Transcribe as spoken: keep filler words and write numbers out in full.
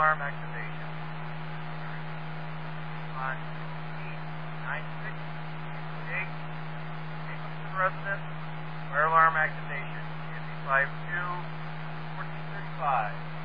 alarm activation. On eight nine six eight, Nicholson residence, fire alarm activation. N B five two, fourteen thirty-five.